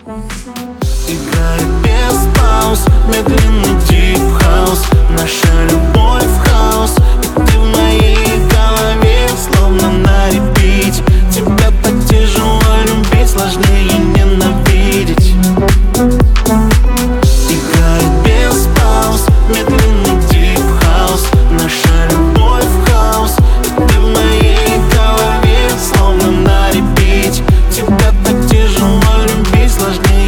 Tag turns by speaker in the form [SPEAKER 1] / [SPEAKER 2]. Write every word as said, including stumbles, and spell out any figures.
[SPEAKER 1] Играет без пауз медленный дип-хаус. Наша любовь в хаос, и ты в моей голове, словно на репите. Тебя так тяжело любить, сложнее ненавидеть. Играет без пауз медленный дип-хаус. Наша любовь в хаос, и ты в моей голове, словно на репите. Тебя так тяжело любить, сложнее